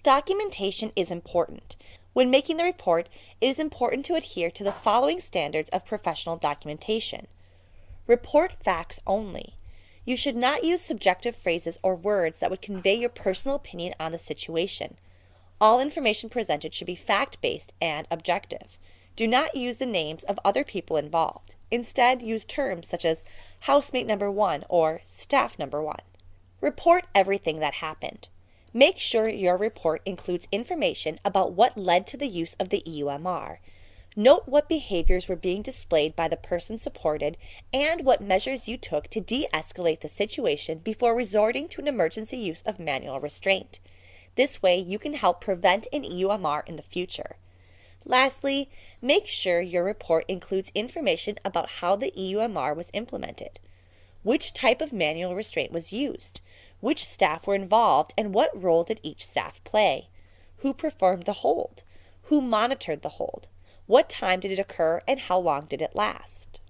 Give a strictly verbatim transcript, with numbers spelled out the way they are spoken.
Documentation is important. When making the report, it is important to adhere to the following standards of professional documentation. Report facts only. You should not use subjective phrases or words that would convey your personal opinion on the situation. All information presented should be fact-based and objective. Do not use the names of other people involved. Instead, use terms such as housemate number one or staff number one. Report everything that happened. Make sure your report includes information about what led to the use of the E U M R. Note what behaviors were being displayed by the person supported and what measures you took to de-escalate the situation before resorting to an emergency use of manual restraint. This way, you can help prevent an E U M R in the future. Lastly, make sure your report includes information about how the E U M R was implemented. Which type of manual restraint was used? Which staff were involved and what role did each staff play? Who performed the hold? Who monitored the hold? What time did it occur and how long did it last?